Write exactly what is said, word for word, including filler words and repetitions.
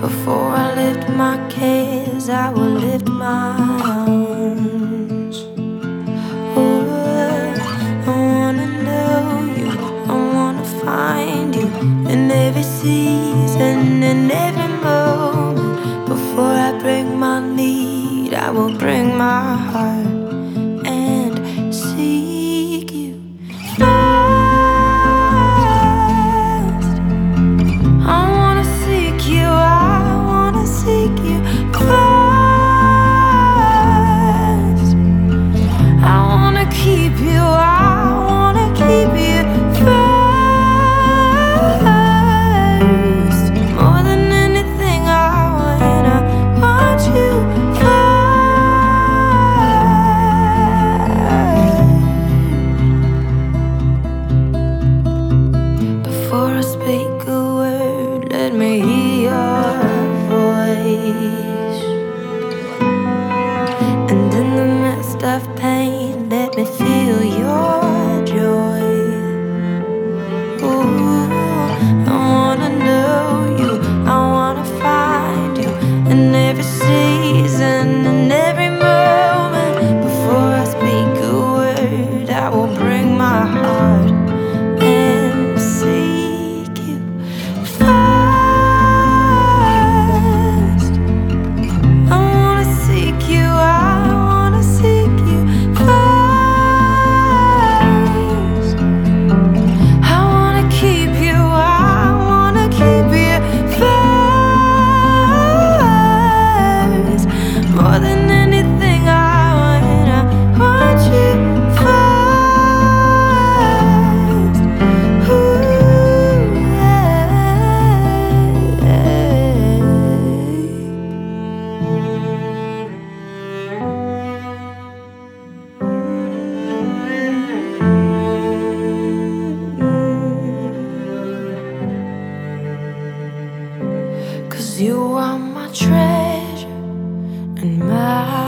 Before I lift my cares, I will lift my arms. Oh, I wanna know you, I wanna find you in every season, in every moment. Before I break my need, I will bring my heart and seek you first. I wanna seek you, I wanna seek you first. I wanna keep you, I wanna keep you first. More than anything I want, I want you first. Before I speak a word, let me hear your voice. And in the midst of pain, let me feel your joy. Ooh, I wanna know you, I wanna find you in every season, in every moment. Before I speak a word, I will bring my heart and seek you first. I wanna seek you, I wanna seek you first. I wanna keep you, I wanna keep you first. More than anything I want, I want you first. Ooh, cause you are my treasure and my